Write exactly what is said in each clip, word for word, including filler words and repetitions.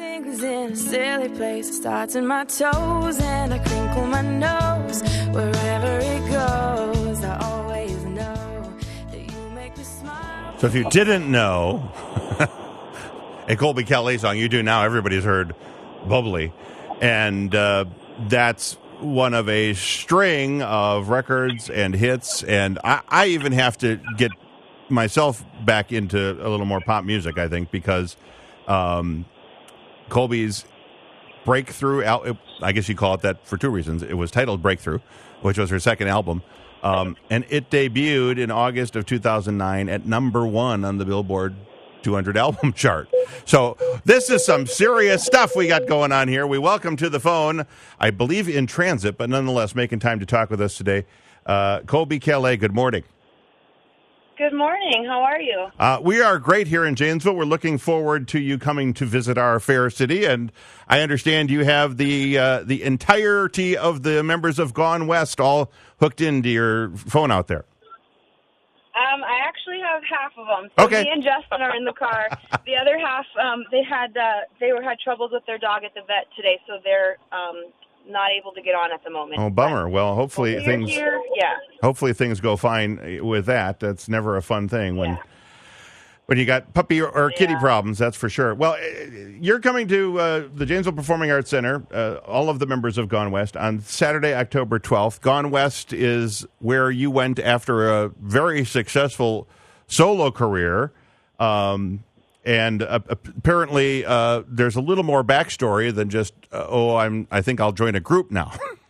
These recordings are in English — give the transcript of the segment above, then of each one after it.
Everything was in a silly place. It starts in my toes and I crinkle my nose. Wherever it goes, I always know that you make me smile. So if you didn't know, a Colby Kelly song, you do now. Everybody's heard Bubbly. And uh, that's one of a string of records and hits. And I, I even have to get myself back into a little more pop music, I think, because um, Colby's Breakthrough, al- I guess you call it that for two reasons. It was titled Breakthrough, which was her second album. Um, and it debuted in August of two thousand nine at number one on the Billboard two hundred album chart. So this is some serious stuff we got going on here. We welcome to the phone, I believe in transit, but nonetheless making time to talk with us today, uh, Colby Kelly. Good morning. Good morning. How are you? Uh, we are great here in Janesville. We're looking forward to you coming to visit our fair city, and I understand you have the uh, the entirety of the members of Gone West all hooked into your phone out there. Um, I actually have half of them. So Okay. Me and Justin are in the car. The other half, um, they had uh, they were had troubles with their dog at the vet today, so they're um, not able to get on at the moment. Oh, bummer. Well, hopefully But things here, yeah. hopefully things go fine with that. That's never a fun thing when Yeah. when you got puppy or, or kitty Yeah. problems. That's for sure. Well, eh, you're coming to uh, the Janesville Performing Arts Center. Uh, all of the members of Gone West on Saturday, October twelfth. Gone West is where you went after a very successful solo career. Um, And uh, apparently, uh, there's a little more backstory than just uh, oh, I'm. I think I'll join a group now.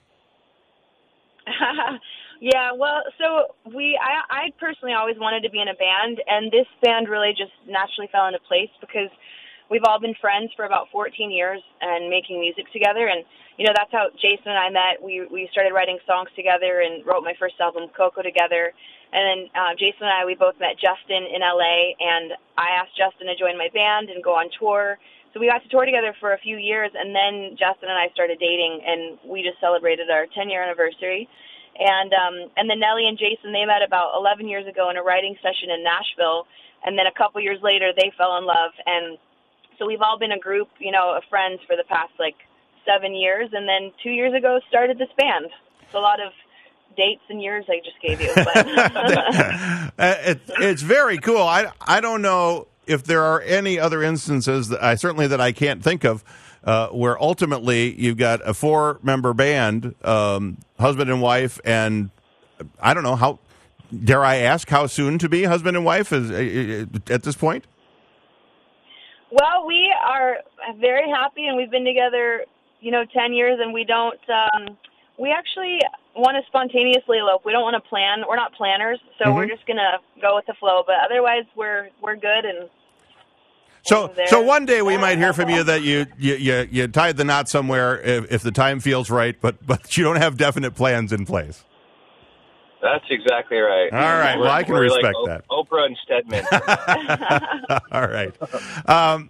Yeah, well, so we, I, I personally always wanted to be in a band, and this band really just naturally fell into place because we've all been friends for about fourteen years and making music together, and, you know, that's how Jason and I met. We we started writing songs together and wrote my first album, Coco, together, and then uh, Jason and I, we both met Justin in L A, and I asked Justin to join my band and go on tour. So we got to tour together for a few years, and then Justin and I started dating, and we just celebrated our ten-year anniversary. And um, and then Nellie and Jason, they met about eleven years ago in a writing session in Nashville, and then a couple years later, they fell in love. And so we've all been a group, you know, of friends for the past, like, seven years, and then two years ago started this band. It's a lot of dates and years I just gave you. But Uh, it, it's very cool. I, I don't know if there are any other instances that I certainly that I can't think of uh, where ultimately you've got a four member band, um, husband and wife, and I don't know how. Dare I ask how soon to be husband and wife is uh, at this point? Well, we are very happy, and we've been together, you know, ten years, and we don't. Um, we actually want to spontaneously elope. We don't want to plan. We're not planners, so Mm-hmm. we're just gonna go with the flow. But otherwise, we're we're good. And So, and there- so one day we might hear from you that you you, you, you tied the knot somewhere if, if the time feels right, but but you don't have definite plans in place. That's exactly right. All right. We're- Well, I can we're respect like that. O- Oprah and Stedman. All right, um,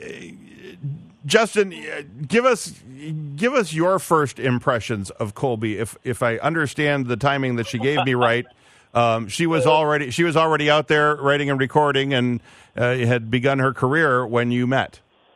Justin, give us give us your first impressions of Colby. If if I understand the timing that she gave me right, um, she was already she was already out there writing and recording, and uh, had begun her career when you met.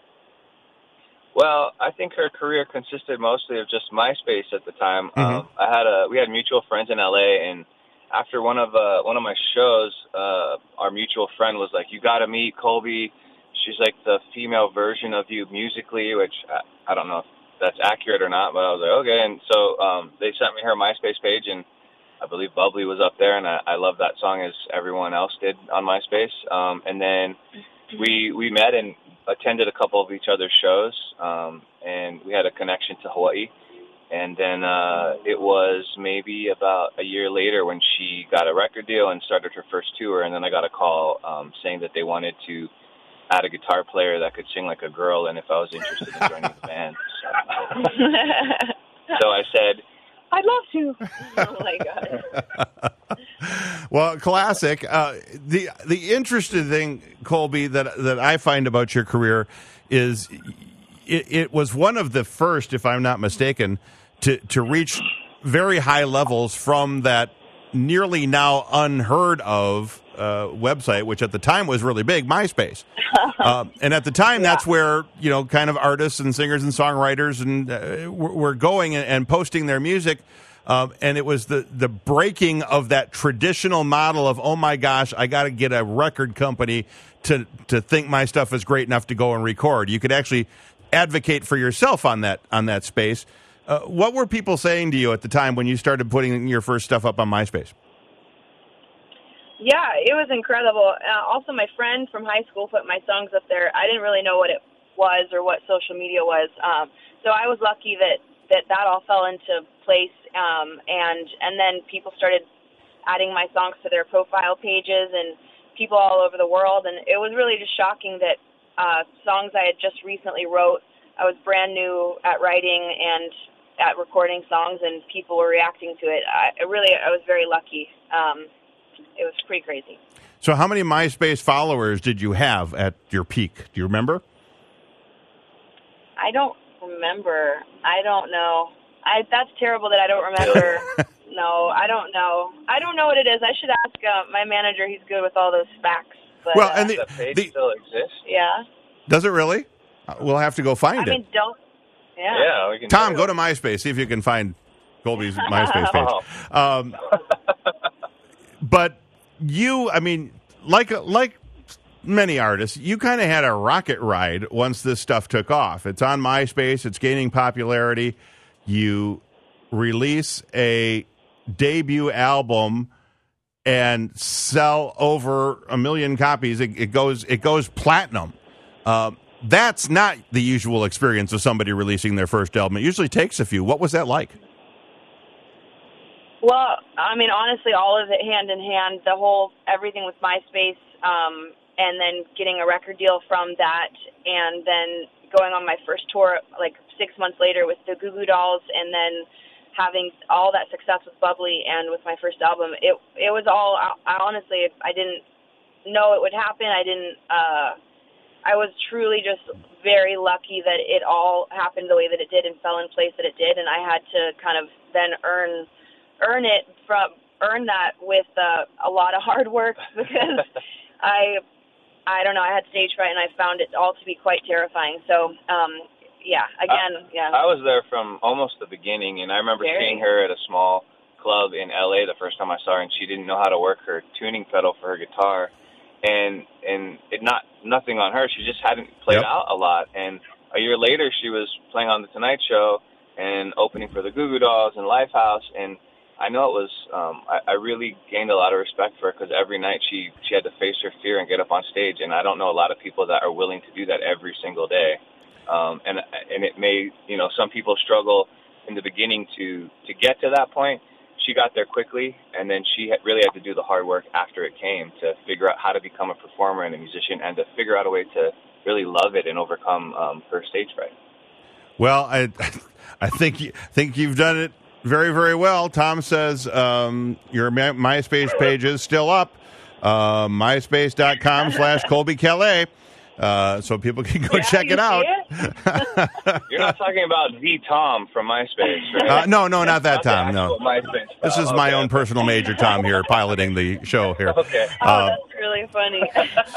Well, I think her career consisted mostly of just MySpace at the time. Mm-hmm. Um, I had a we had mutual friends in L A, and after one of uh, one of my shows, uh, our mutual friend was like, "You got to meet Colby. She's like the female version of you musically," which I, I don't know if that's accurate or not, but I was like, okay. And so um, they sent me her MySpace page, and I believe Bubbly was up there, and I, I loved that song as everyone else did on MySpace. Um, and then we we met and attended a couple of each other's shows, um, and we had a connection to Hawaii. And then uh, it was maybe about a year later when she got a record deal and started her first tour, and then I got a call um, saying that they wanted to add a guitar player that could sing like a girl, and if I was interested in joining the band. So, so I said, I'd love to. Oh my God. Well, classic. Uh, the the interesting thing, Colby, that that I find about your career is it, it was one of the first, if I'm not mistaken, to to reach very high levels from that nearly now unheard of uh, website, which at the time was really big, MySpace. uh, and at the time, yeah. that's where, you know, kind of artists and singers and songwriters and uh, were going and, and posting their music. Um, and it was the, the breaking of that traditional model of, oh, my gosh, I got to get a record company to to think my stuff is great enough to go and record. You could actually advocate for yourself on that on that space. Uh, what were people saying to you at the time when you started putting your first stuff up on MySpace? Yeah, it was incredible. Uh, also, my friend from high school put my songs up there. I didn't really know what it was or what social media was. Um, so I was lucky that, that that all fell into place. Um, and and then people started adding my songs to their profile pages and people all over the world. And it was really just shocking that uh, songs I had just recently wrote, I was brand new at writing and at recording songs, and people were reacting to it. I, I really, I was very lucky. Um, it was pretty crazy. So how many MySpace followers did you have at your peak? Do you remember? I don't remember. I don't know. I that's terrible that I don't remember. No, I don't know. I don't know what it is. I should ask uh, my manager. He's good with all those facts. But, well, and uh, the, the page the, still exists. Yeah. Does it really? We'll have to go find I it. I mean, don't. Yeah. Yeah. We can Tom, go to MySpace. See if you can find Colby's MySpace page. Um, but you, I mean, like like many artists, you kind of had a rocket ride once this stuff took off. It's on MySpace. It's gaining popularity. You release a debut album and sell over a million copies. It, it goes it goes platinum. Um, that's not the usual experience of somebody releasing their first album. It usually takes a few. What was that like? Well, I mean, honestly, all of it hand in hand, the whole, everything with MySpace, um, and then getting a record deal from that, and then going on my first tour, like six months later with the Goo Goo Dolls, and then having all that success with Bubbly and with my first album, it it was all, I, I honestly, I didn't know it would happen. I didn't, uh, I was truly just very lucky that it all happened the way that it did and fell in place that it did, and I had to kind of then earn earn it from earn that with uh, a lot of hard work because I I don't know I had stage fright and I found it all to be quite terrifying. So um, yeah, again, I, yeah. I was there from almost the beginning, and I remember Very. seeing her at a small club in L A the first time I saw her, and she didn't know how to work her tuning pedal for her guitar, and and it not nothing on her. She just hadn't played Yep. out a lot, and a year later she was playing on the Tonight Show and opening for the Goo Goo Dolls and Lifehouse, and I know it was, um, I, I really gained a lot of respect for her because every night she, she had to face her fear and get up on stage. And I don't know a lot of people that are willing to do that every single day. Um, and, and it may, you know, some people struggle in the beginning to, to get to that point. She got there quickly, and then she had, really had to do the hard work after it came to figure out how to become a performer and a musician and to figure out a way to really love it and overcome um, her stage fright. Well, I I think you, think you've done it very, very well. Tom says um, your My- MySpace page is still up. Uh, MySpace.com slash Colby Calais. Uh, so people can go Yeah, check you it out. It? You're not talking about the Tom from MySpace, right? Uh, no, no, not that Not the Tom. No, actual MySpace. this is Oh, my okay. own personal major Tom here, piloting the show here. Okay. Oh, Uh, that's really funny.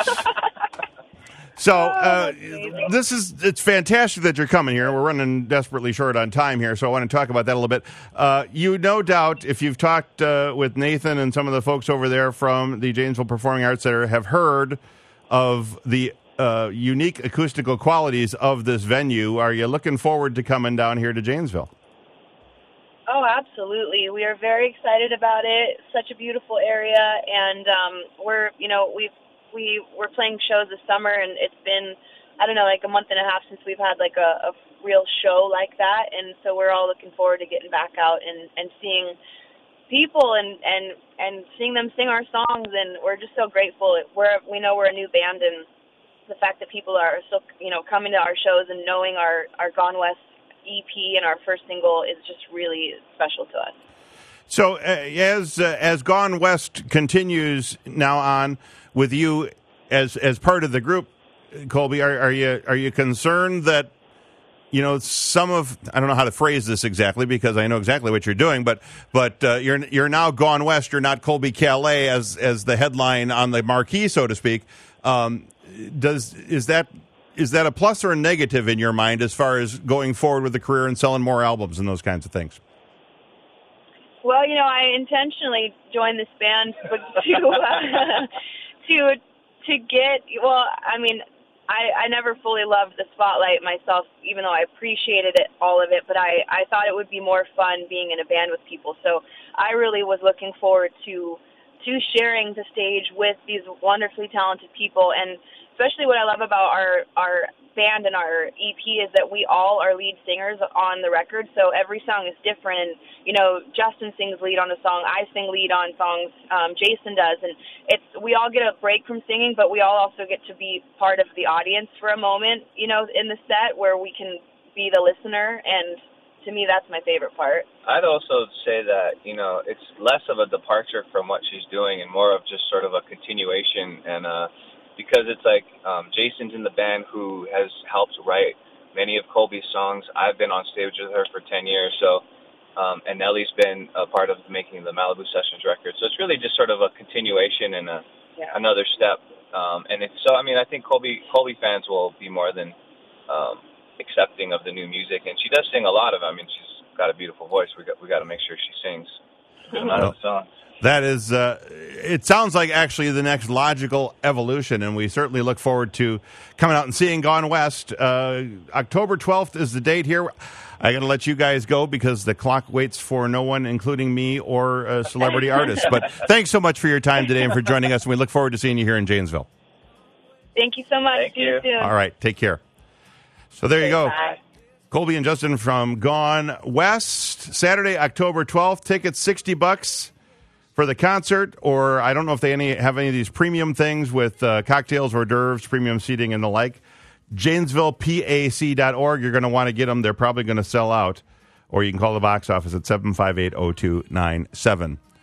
So uh, that's amazing. this is it's fantastic that you're coming here. We're running desperately short on time here, so I want to talk about that a little bit. Uh, you no doubt, if you've talked uh, with Nathan and some of the folks over there from the Janesville Performing Arts Center, have heard of the uh, unique acoustical qualities of this venue. Are you looking forward to coming down here to Janesville? Oh, absolutely. We are very excited about it. Such a beautiful area, and um, we're, you know, we've we we're playing shows this summer, and it's been, I don't know, like a month and a half since we've had like a, a real show like that, and so we're all looking forward to getting back out and, and seeing people and, and and seeing them sing our songs, and we're just so grateful. We're we know we're a new band, and the fact that people are still, you know, coming to our shows and knowing our, our Gone West E P and our first single is just really special to us. So uh, as uh, as Gone West continues now on with you as as part of the group, Colby, are, are you are you concerned that you know, some of, I don't know how to phrase this exactly because I know exactly what you're doing, but but uh, you're you're now Gone West. You're not Colby Calais as as the headline on the marquee, so to speak. Um, does is that is that a plus or a negative in your mind as far as going forward with the career and selling more albums and those kinds of things? Well, you know, I intentionally joined this band to uh, to to get. Well, I mean, I, I never fully loved the spotlight myself, even though I appreciated it, all of it. But I, I thought it would be more fun being in a band with people. So I really was looking forward to to sharing the stage with these wonderfully talented people. And especially what I love about our our band and our E P is that we all are lead singers on the record. So every song is different. And, you know, Justin sings lead on a song. I sing lead on songs. Um, Jason does. And it's we all get a break from singing, but we all also get to be part of the audience for a moment, you know, in the set where we can be the listener. And to me, that's my favorite part. I'd also say that, you know, it's less of a departure from what she's doing and more of just sort of a continuation. And uh, because it's like um, Jason's in the band who has helped write many of Colby's songs. I've been on stage with her for ten years. So, um, and Nellie's been a part of making the Malibu Sessions record. So it's really just sort of a continuation and a, yeah. another step. Um, and it's so, I mean, I think Colby, Colby fans will be more than um, accepting of the new music, and she does sing a lot of it. I mean, she's got a beautiful voice. We got we got to make sure she sings a lot of songs. That is, uh, it sounds like actually the next logical evolution, and we certainly look forward to coming out and seeing Gone West. Uh, October twelfth is the date here. I got to let you guys go because the clock waits for no one, including me or a celebrity artist. But thanks so much for your time today and for joining us, and we look forward to seeing you here in Janesville. Thank you so much. Thank See you. you soon. All right, take care. So there you go. Bye. Colby and Justin from Gone West. Saturday, October twelfth. Tickets sixty bucks for the concert, or I don't know if they any have any of these premium things with uh, cocktails, hors d'oeuvres, premium seating, and the like. Janesville P A C dot org. You're going to want to get them. They're probably going to sell out. Or you can call the box office at seven five eight, oh two nine seven.